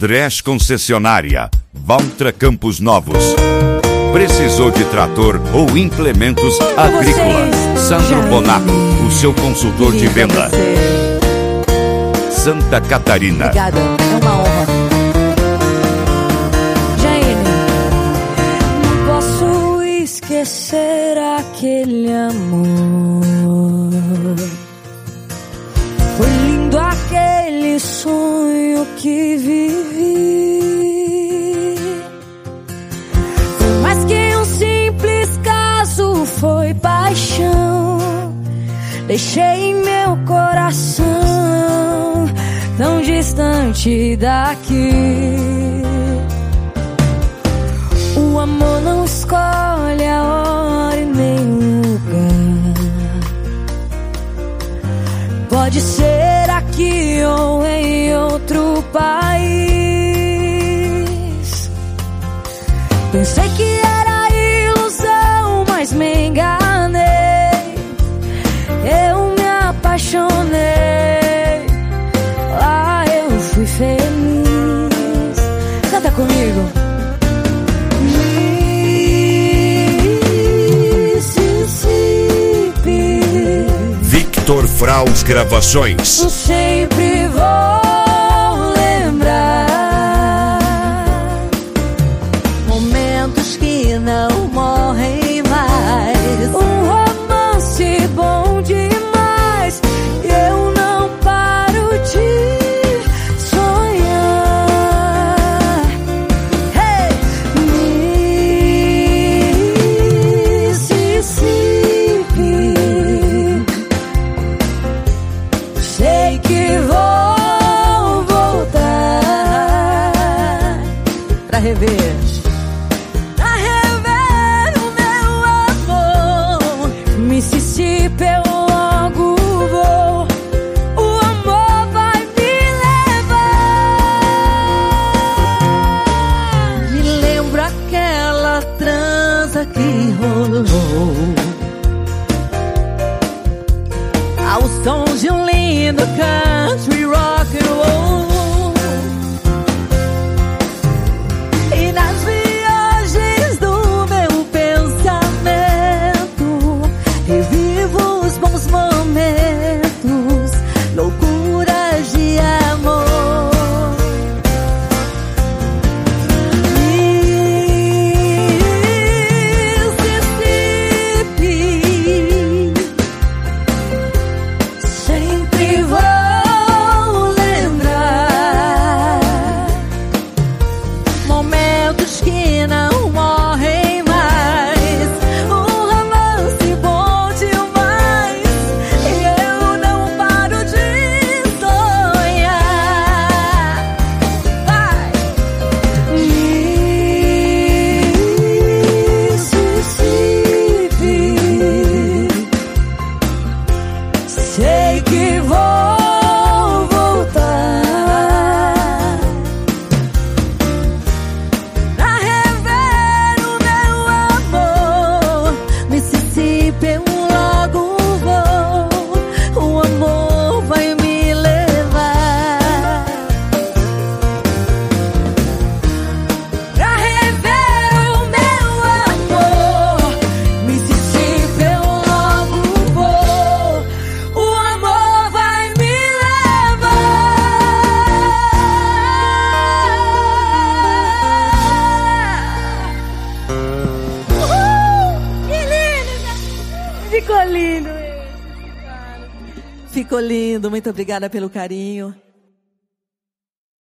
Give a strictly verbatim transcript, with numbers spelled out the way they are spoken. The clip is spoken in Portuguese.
Dresch Concessionária, Valtra Campos Novos. Precisou de trator ou implementos agrícolas? Sandro Bonato, o seu consultor de venda. Santa Catarina. Obrigada, é uma honra. Jaine, não posso esquecer aquele amor. Foi lindo aquele sonho que vivi. Foi mais que um simples caso, foi paixão. Deixei em meu coração, tão distante daqui. O amor não escolhe a hora e nem o lugar. Pode ser aqui ou em outro país. Pensei que era ilusão, mas me enganei. Eu me apaixonei, lá eu fui feliz. Canta comigo. Mississippi. Victor Fraus Gravações. Eu sempre vou lembrar momentos que não morrem mais. Um romance bom demais, eu não paro de sonhar. Hey! Mississippi. Sei que vou voltar pra rever, pra rever o meu amor. Mississippi, eu logo vou. O amor vai me levar. Me lembro aquela transa que rolou ao som de um lindo country rock and roll. E nas viagens do meu pensamento revivo os bons momentos, loucuras de amor. Mississippi. Sempre vou lembrar momentos que não morrem mais. Um romance bom demais, e eu não paro de sonhar. Vai! Mississippi. Sei que vou voltar pra rever o meu amor. Mississippi, eu logo vou. O amor vai me levar pra rever o meu amor. Mississippi, eu logo vou. O amor vai me levar. Uhul! Que lindo! Ficou lindo esse, cara. Ficou lindo, muito obrigada pelo carinho.